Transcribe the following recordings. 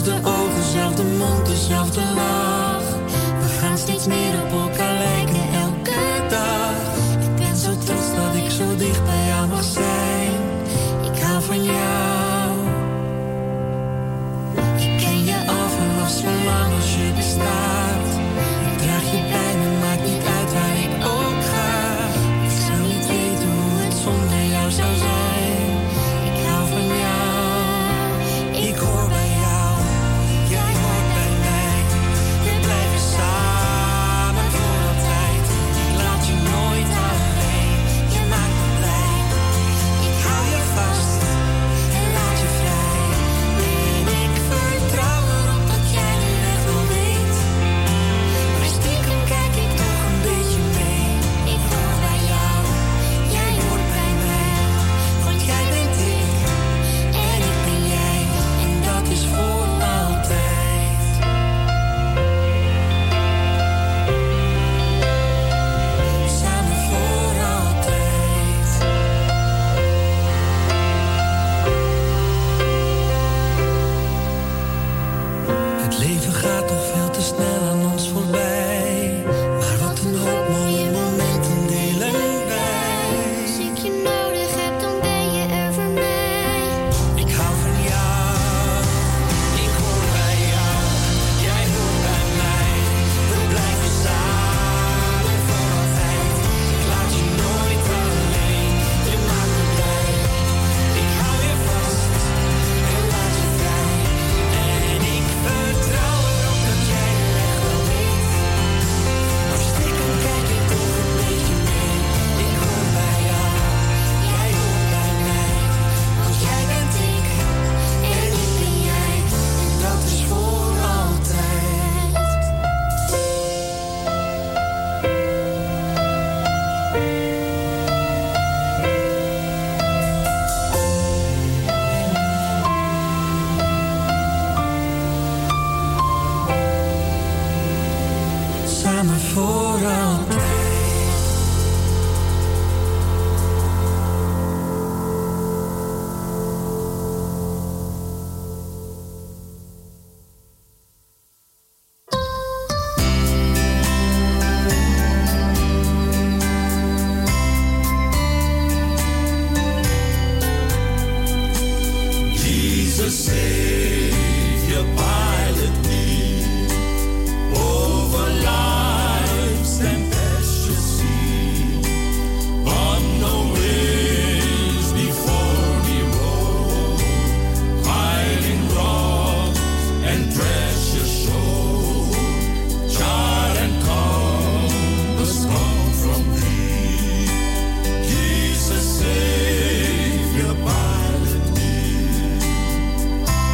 Zelfde ogen, zelfde mond, dezelfde lach. We gaan steeds meer op elkaar lijken elke dag. Ik ben zo trots dat ik zo dicht bij jou mag zijn. Ik hou van jou. Ik ken je al vanaf zo lang als je bestaat. Ik draag je bij me, maakt niet uit waar ik ook ga. Ik zou niet weten hoe het zonder jou zou zijn. Ik hou van jou. Ik hoor bij jou, jij hoort bij mij. We blijven samen voor altijd. Ik laat je nooit alleen, je maakt me blij. Ik hou je vast en laat je vrij. En ik vertrouw erop dat jij de weg wel weet. Maar stiekem kijk ik toch een beetje mee. Ik hoor bij jou, jij hoort bij mij. Want jij bent ik en ik ben jij. En dat is voor altijd. Samen voor altijd. Het leven gaat toch veel te snel aan ons voorbij. Maar wat een hoop mooie momenten delen wij. Als ik je nodig heb, dan ben je er voor mij. Ik hou van jou, ik hoor bij jou, jij hoort bij mij. We blijven samen voor altijd. Ik laat je nooit alleen, je maakt me blij. Ik hou je vast en laat je vrij. En ik vertrouw erop dat jij de weg wel weet. Maar stiekem kijk ik toch een beetje mee. Ik hoor bij jou, jij hoort bij mij. Want jij bent ik en ik ben jij. En dat is voor altijd. Samen voor altijd. Jesus, Savior, pilot me over life's tempestuous sea. Unknown waves before me roll, hiding rocks and treasure show. Child and compass come from thee. Jesus, Savior, pilot me.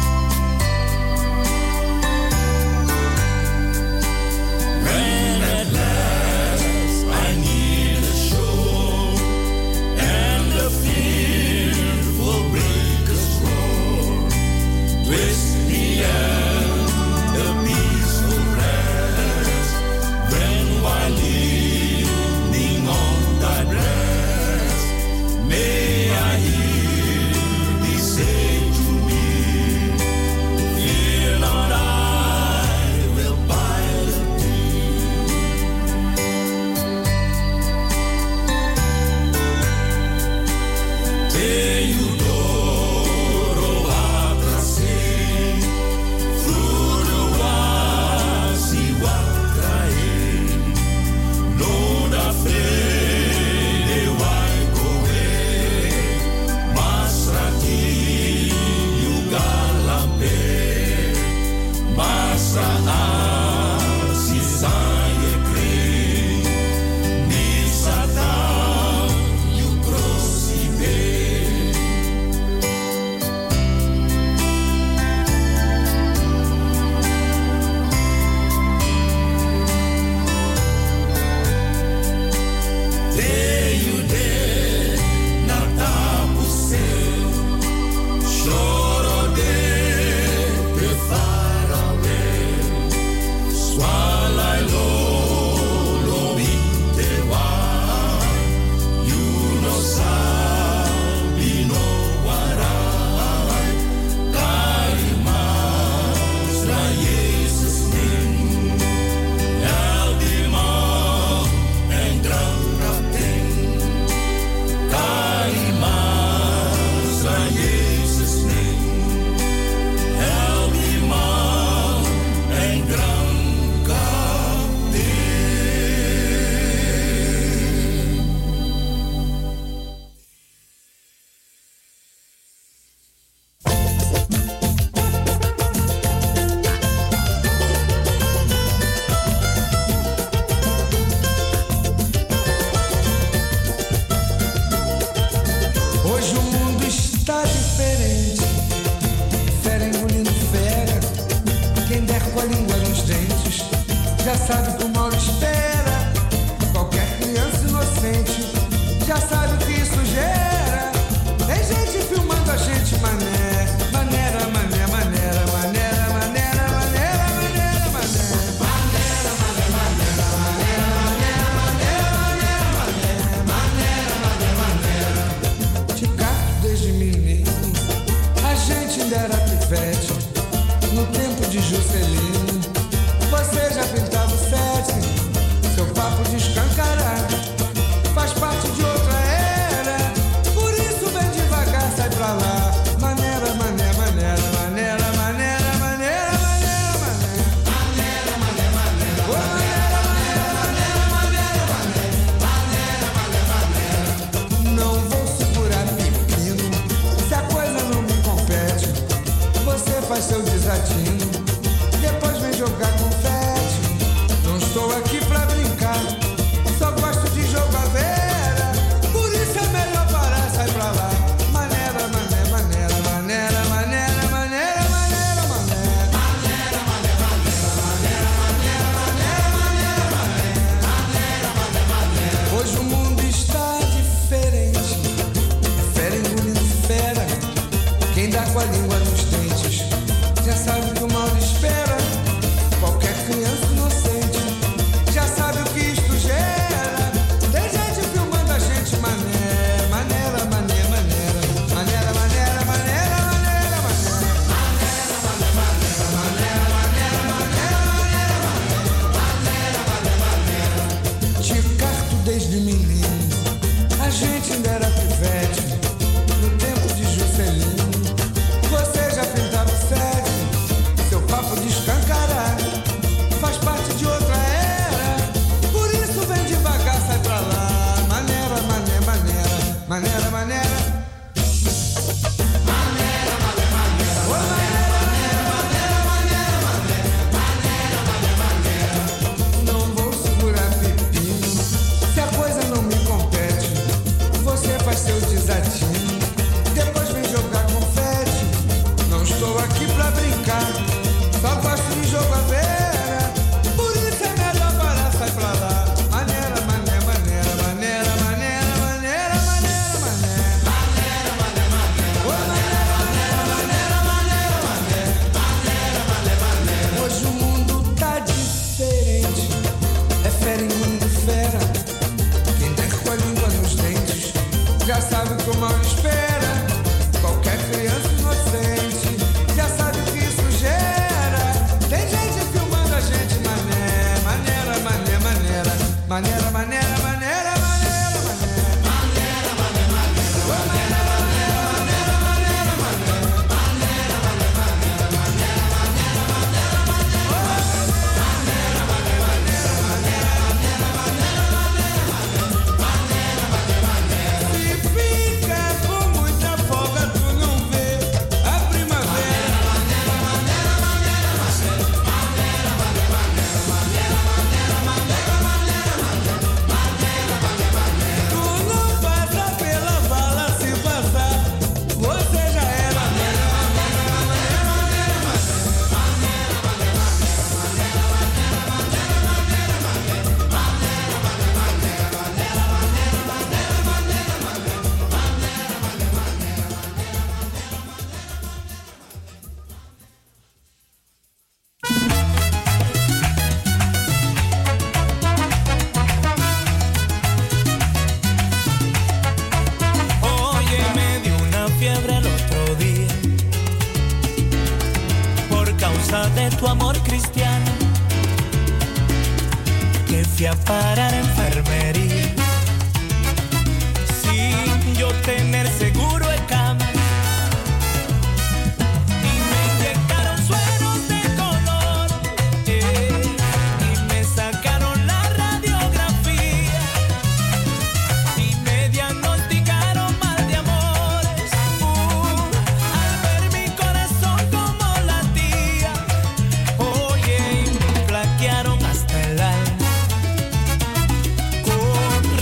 sabe que o mal espera qualquer criança inocente. Já sabe o que isso gera. Tem gente filmando a gente, mané. Maneira, mané, maneira, maneira, maneira, maneira, maneira, maneira. Maneira, maneira, maneira, maneira, maneira, maneira, maneira, maneira. Te capto desde menino. A gente ainda era pivete. No tempo de Juscelino. Você já pintava o sete. Seu papo de escancarar faz parte de outra era. Por isso vem devagar, sai pra lá. Maneira, maneira, maneira, maneira, maneira, maneira, maneira, maneira. Maneira, maneira, maneira. Oh, maneira, maneira, maneira, maneira, maneira, maneira. Não vou segurar pepino se a coisa não me compete. Você faz seu desatino, depois vem jogar confete. Não estou aqui pra brincar, só gosto de jogar vera. Por isso é melhor parar, sai pra lá. Maneira, maneira, maneira, maneira, maneira, maneira, maneira, maneira. Maneira, maneira, maneira, maneira, maneira, maneira, maneira. Hoje o mundo está diferente. É fera engolindo fera. Quem dá com a língua nos dentes já sabe que o mal espera qualquer criança inocente. Já sabe o que isto gera. Tem gente filmando a gente, mané. Maneira, maneira, maneira. Maneira, maneira, maneira, maneira, maneira. Maneira, maneira, maneira, maneira, maneira, maneira, maneira. Te carto desde menino. A gente ainda era pivete. No tempo de Juscelino. Você já pintava o sete. Seu papo de escancarar faz parte de outra era. Por isso vem devagar, sai pra lá. Maneira, maneira, maneira, maneira, maneira. Maneira, maneira, maneira. Oh, maneira, maneira, maneira, maneira, maneira, maneira. Não vou segurar pepino se a coisa não me compete. Você faz seu desatino, depois vem jogar confete. Não estou aqui pra brincar, só gosto de jogar vera. Por isso é melhor parar, sai pra lá. Maneira, maneira, maneira, maneira, maneira, maneira, maneira, maneira. Maneira, maneira, maneira. Oh, maneira, maneira, maneira, maneira, maneira, maneira, maneira. Hoje o mundo tá diferente. É fera engolindo fera. Quem der com a língua nos dentes já sabe que o mal espera qualquer criança inocente. Já sabe o que isso gera. Tem gente filmando a gente, mané. Maneira, maneira, maneira. Maneira, maneira, maneira, maneira, maneira. Maneira, maneira, maneira. Oh, maneira, maneira, maneira, maneira, maneira. Maneira, maneira, maneira, maneira, maneira, maneira, maneira. Oh, maneira, maneira, maneira, maneira, maneira, maneira, maneira, maneira, maneira. Se fica com muita folga, tu não vê a primavera. Maneira, maneira, maneira, maneira, maneira, maneira, maneira, maneira, maneira, maneira, maneira, maneira. Tu não passa pela vala, se passar, você já era. Maneira, maneira, maneira, maneira, maneira, maneira, Oye, me dio una fiebre el otro día por causa de tu amor cristiano, que fui a parar a enfermería sin yo tener seguro de cama. Y me inyectaron sueros de color, y me sacaron la radiografía, y me diagnosticaron mal de amores. Al ver mi corazón como latía, oye, y me flaquearon hasta el alma. Con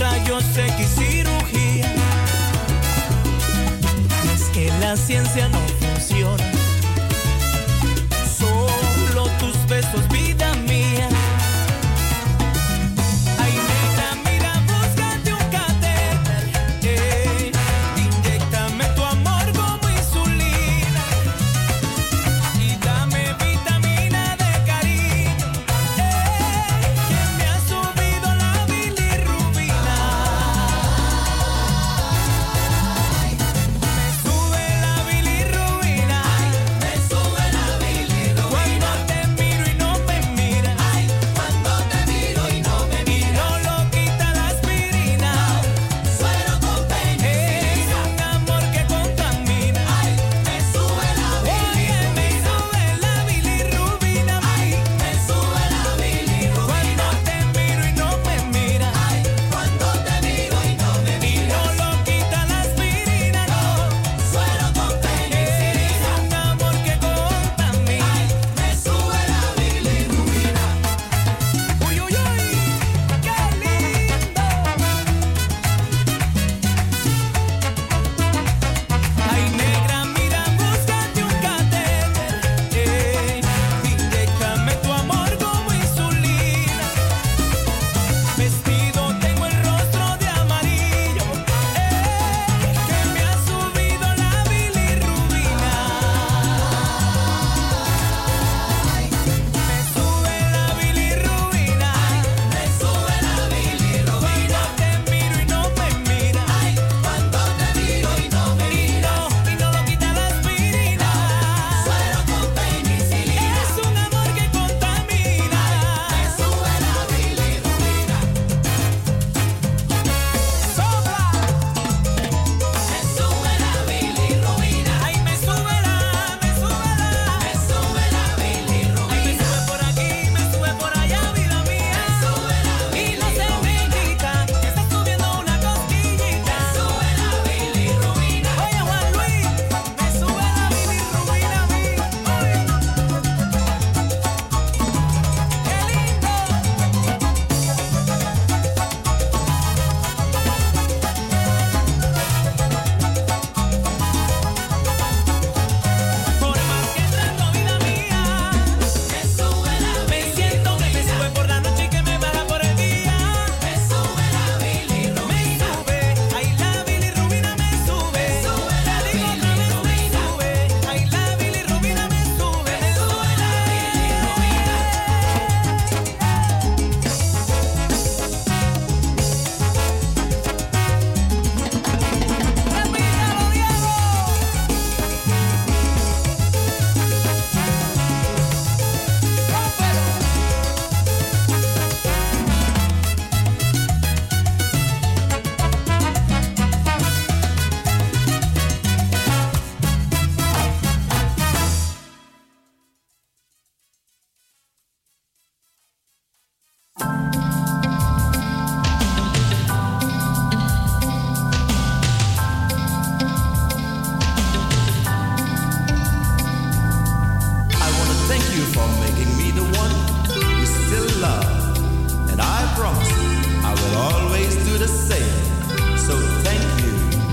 you for making me the one you still love. And I promise I will always do the same. So thank you.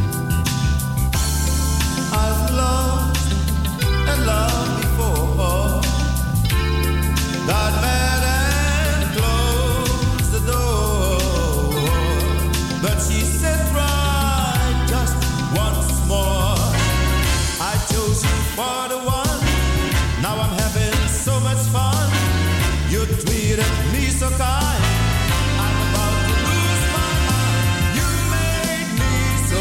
I've loved and loved before. Got mad and closed the door. But she said, try just once more. I chose you for the one. Now I'm having so much fun. You treated me so kind. I'm about to lose my mind. You made me so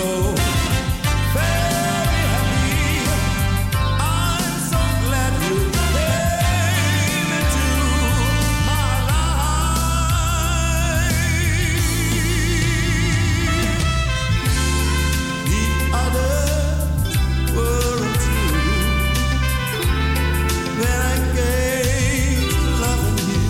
very happy. I'm so glad you came into my life. The others weren't true. When I came to loving you,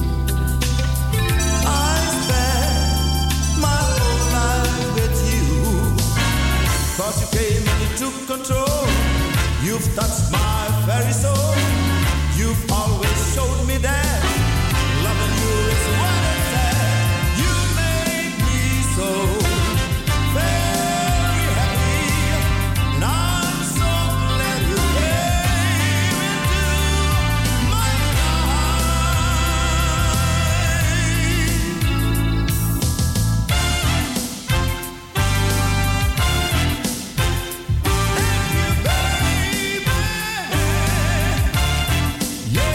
I spent my whole life with you. 'Cause you came and you took control. You've touched my very soul. You've always showed me that loving you is what it's at. You made me so very happy. And I'm so glad you came into my life. Thank you, baby. Yeah.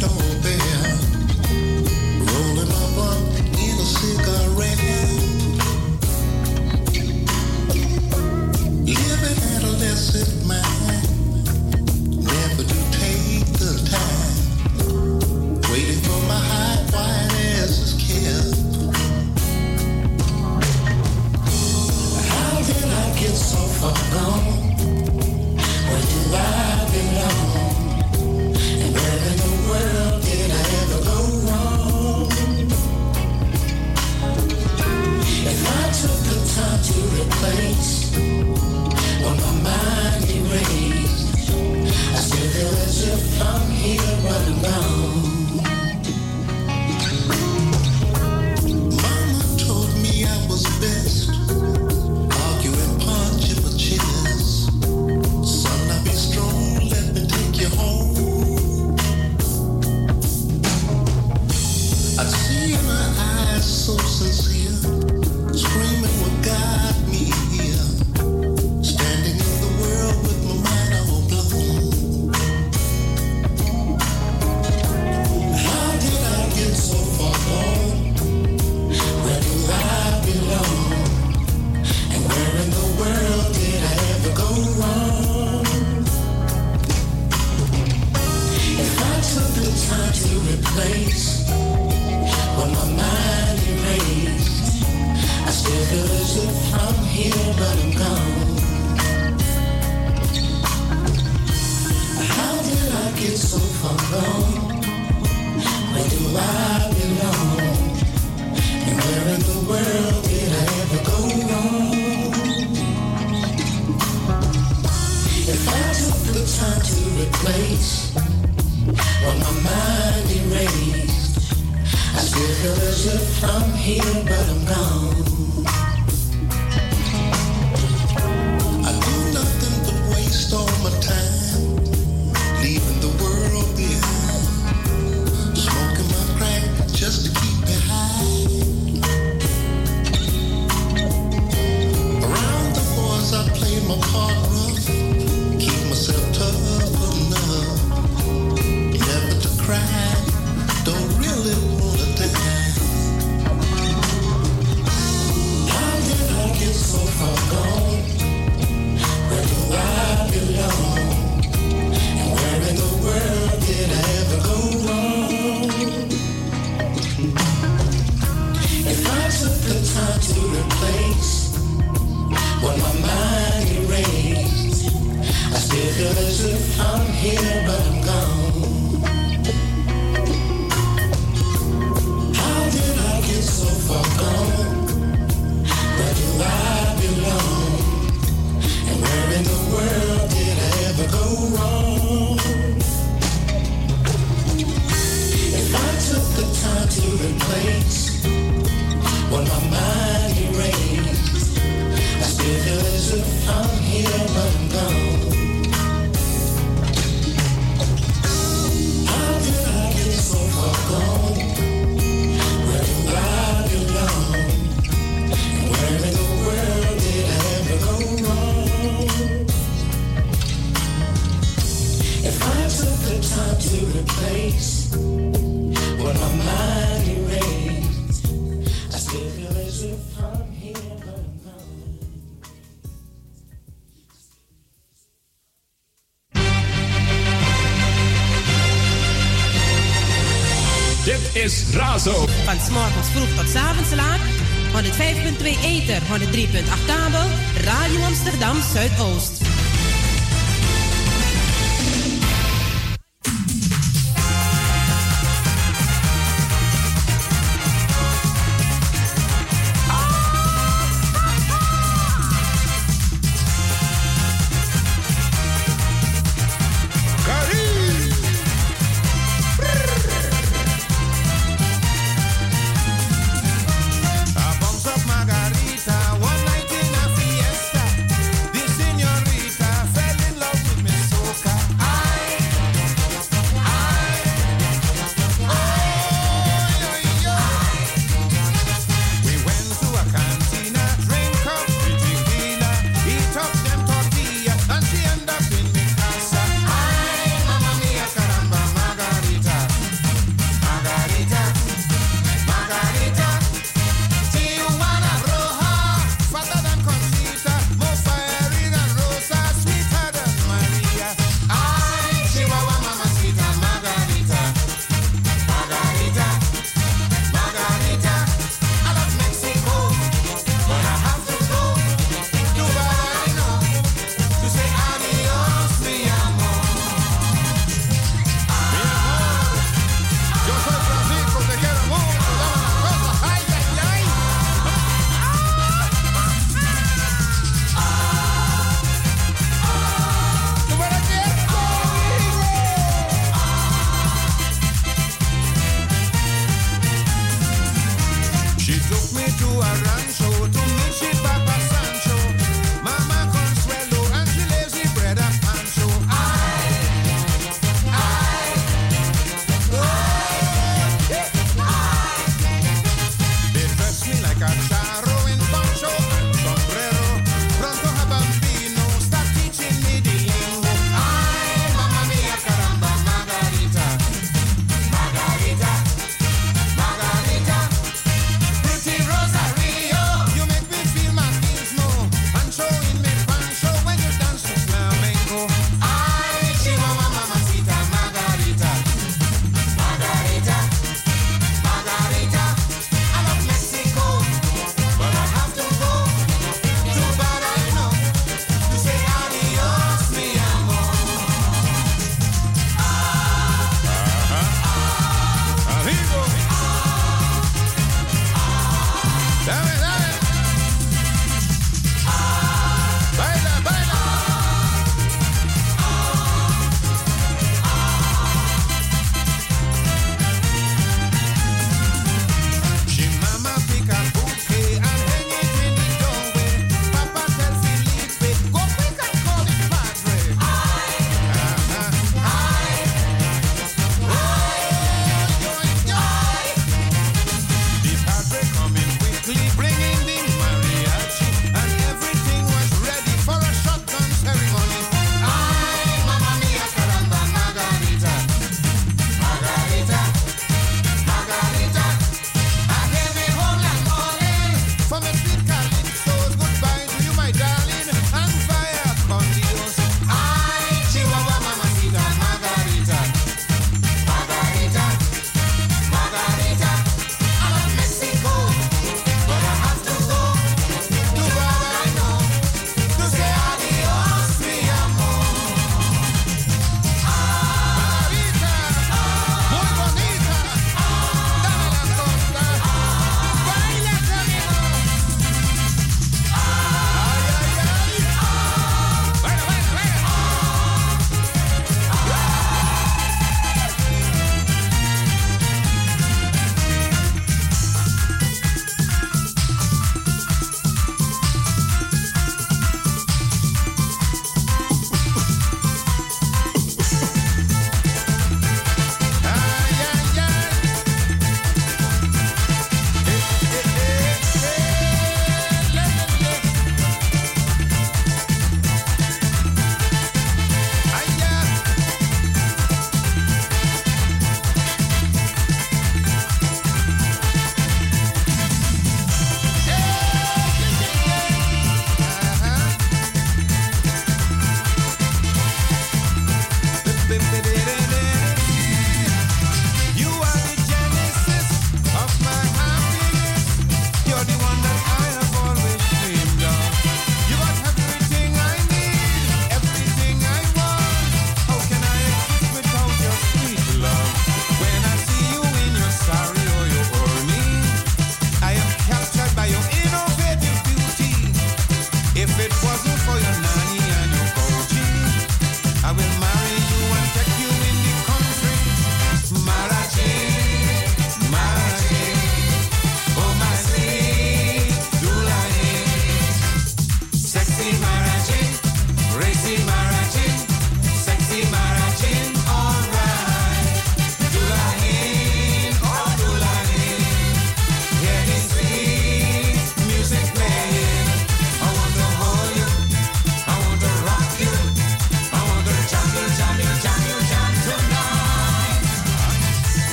Van 's morgens vroeg tot 's avonds laat. 105.2 ether, 103.8 kabel. Radio Amsterdam Zuidoost. Margarita, one night in a fiesta, the señorita.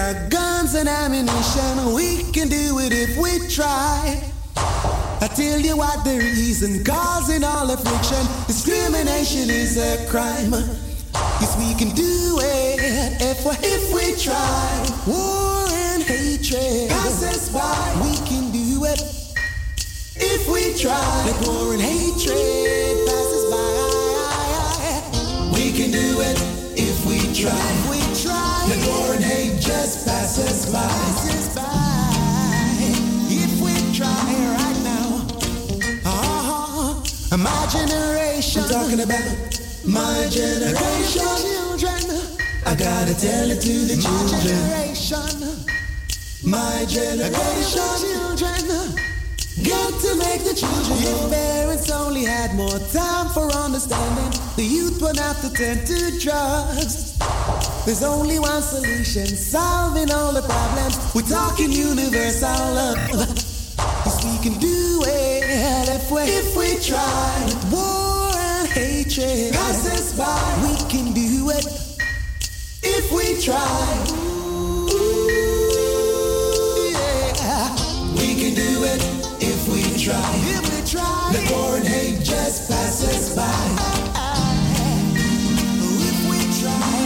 got guns and ammunition. We can do it if we try. I tell you what the reason causing all affliction. Discrimination is a crime. Yes, we can do it if we try. War and hatred passes by. We can do it if we try. Like war and hatred passes by. We can do it if we try. If we try. Like war and hate just passes by. Passes by. If we try right now. My generation. I'm talking about my generation. Children. I gotta tell it to the children. My generation. Children. Got to make the children. If parents only had more time for understanding, the youth won't have to turn to drugs. There's only one solution, solving all the problems. We're talking universal love. Yes, we can do it if we try. War and hatred passes by. We can do it if we try. Ooh, yeah. We can do it if we try. If we try. The war and hate just passes by. If we try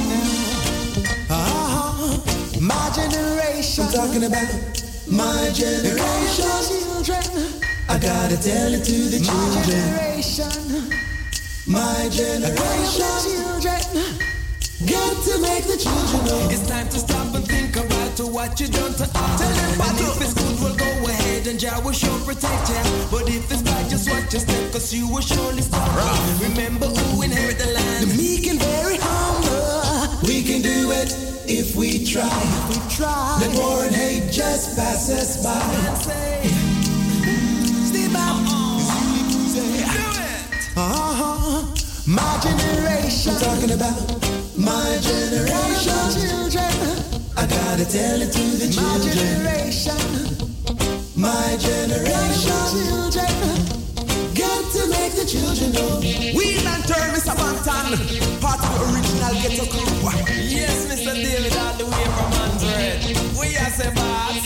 right now. My generation. I'm talking about my generation. Children. I gotta tell it to the children. My generation. Children. Got to make the children know. It's time to stop and think about what you done to us. Tell them and if it's good, we'll go ahead and Jah will sure protect you. But if it's bad, just watch your step, cause you will surely stop. Remember who inherit the land. The meek and very humble. We can do it if we try. If we try. The war and hate just passes by. Stay back. Do it. My generation. I'm talking about my generation. Children. I gotta tell it to the children. My generation. My generation. Children. Got to make the children know. We Lantern, Mr. Banton, part of the original ghetto crew. Yes, Mr. David, all the way from Android. We are say boss.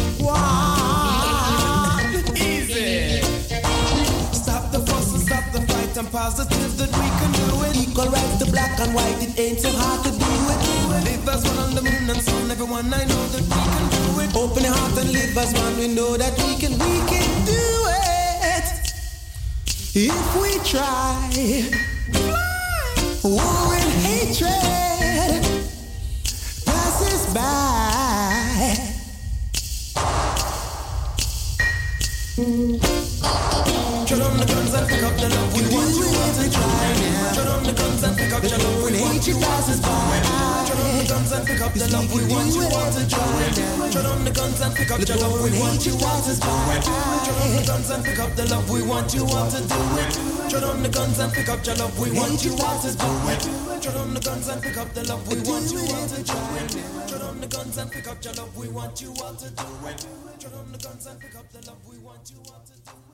One. Easy. Stop the fuss and stop the fight. I'm positive that we can do it. Equal rights to black and white. It ain't so hard to do it. Live as one on the moon and sun. Everyone, I know that we can do it. Open your heart and live as one. We know that we can do it. If we try. War and hatred passes by. Shut on the guns and pick up the love. We want you all to try. Shut on the guns and pick up the love. We want you all to try. Shut on the guns and pick up the love. We want you all to try. Shut on the guns and pick up the love. We want you all to try. Shut on the guns and pick up the love. We want you all to do it. Shut on the guns and pick up your love. We want you all to do it. Shut on the guns and pick up the love. We want you all to do it. Shut on the guns and pick up your love. We want you all to do it. Shut on the guns and pick up the love. We want you all to do it.